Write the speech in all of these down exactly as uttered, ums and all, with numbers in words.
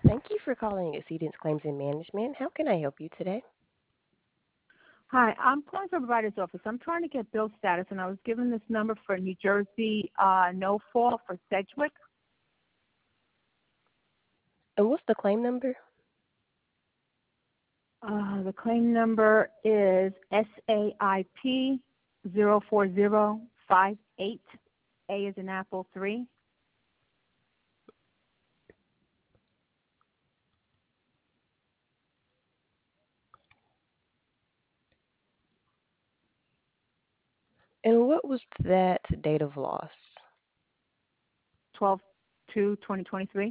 Thank you for calling Exceedance Claims and Management. How can I help you today? Hi, I'm calling from the provider's office. I'm trying to get bill status, and I was given this number for New Jersey uh, no fall for Sedgwick. And what's the claim number? Uh, the claim number is S A I P zero four zero five eight. A is in Apple three. And what was that date of loss? twelve two twenty twenty-three.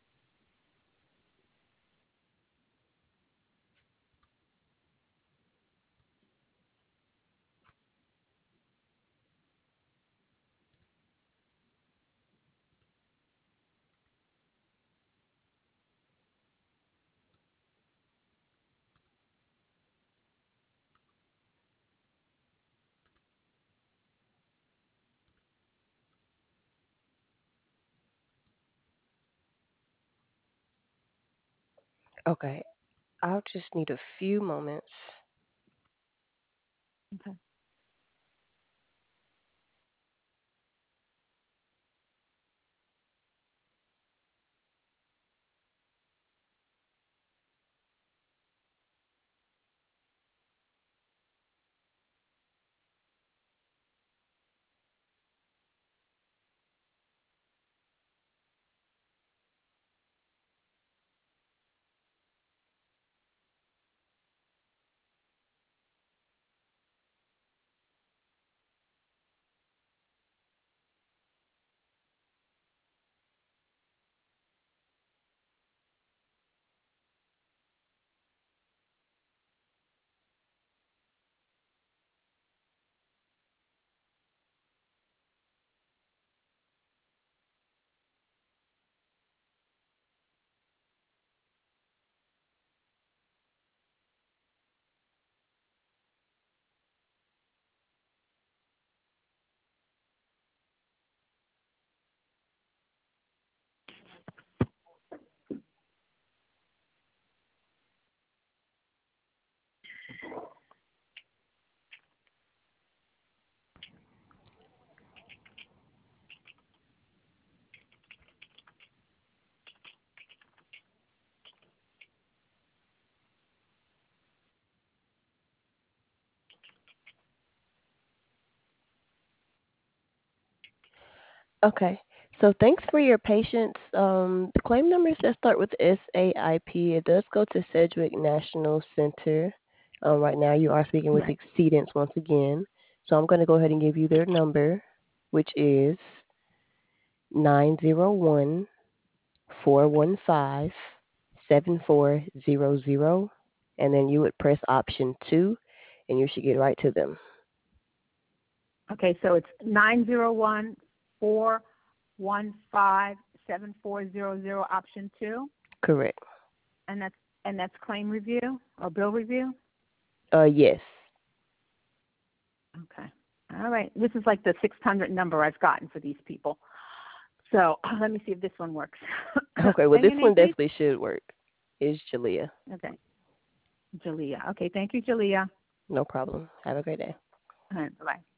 Okay, I'll just need a few moments. Okay. Okay, so thanks for your patience. Um, the claim numbers that start with S A I P, it does go to Sedgwick National Center. Um, right now, you are speaking with Right. Exceedance once again. So I'm going to go ahead and give you their number, which is nine zero one four one five seven four zero zero, and then you would press option two, and you should get right to them. Okay, so it's nine zero one four one five seven four zero zero option two, Correct. and that's and that's claim review or bill review. Uh, yes. Okay. All right. This is like the six hundred number I've gotten for these people. So let me see if this one works. Okay, well, And this your name, one please? definitely should work. Is Jalea. Okay. Jalea. Okay. Thank you, Jalea. No problem. Have a great day. All right. Bye-bye.